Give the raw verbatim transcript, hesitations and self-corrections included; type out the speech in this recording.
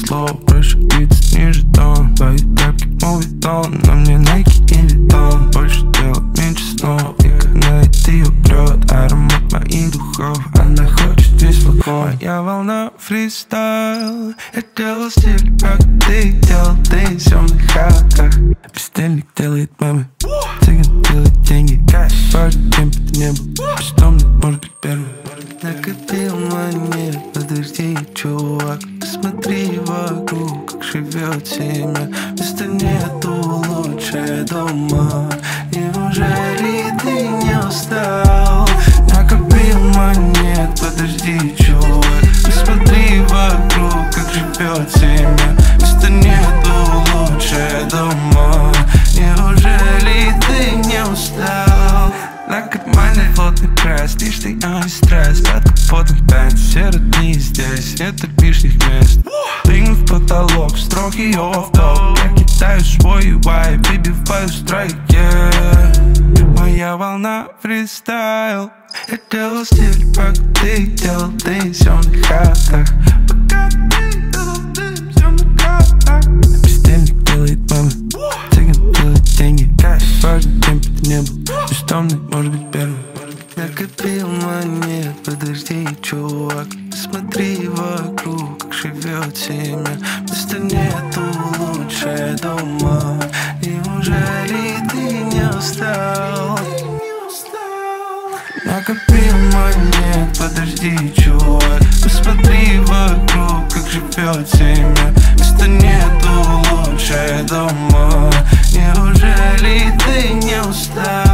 слов, проще биться ниже тон. Твои тапки, мой тон, на мне Nike и Vuitton. Больше дела, меньше снов, и когда это ее прет, аромат моих духов, она хочет весь флакон. Моя волна фристайл, я делал стиль, как ты делал тенсионных хатах. Бездельник делает мемы, цыган делает деньги. Парень, кем бы ты не был, бездомный, может быть первый. Накопил монет, подожди, чувак, посмотри вокруг, как живет семья. Места нету лучше дома. Неужели ты не устал? Накопил монет, подожди, чувак, посмотри вокруг, как живет семья. Места нету лучше дома. Неужели ты не устал? На кармане плотный пресс, лишний антистресс. Под капотом бенз, все родни здесь, нет лишних мест. Прыгну в потолок, строгий офф-топ. Я кидаю свой вайб, выбиваю страйк, yeah. Моя волна фристайл, я делал стиль, как ты делал в тенсионных хатах. Пока ты делал в тенсионных хатах. Бездельник делает мемы, цыган делает деньги. Парень, кем бы ты не был, бездомный, может быть первый. Накопил монет, подожди, чувак, смотри вокруг, как живет семья. Места нету лучше дома. Неужели ты не устал? Накопил монет, подожди, чувак, посмотри вокруг, как живет семья. Места нету лучше дома. Неужели ты не устал?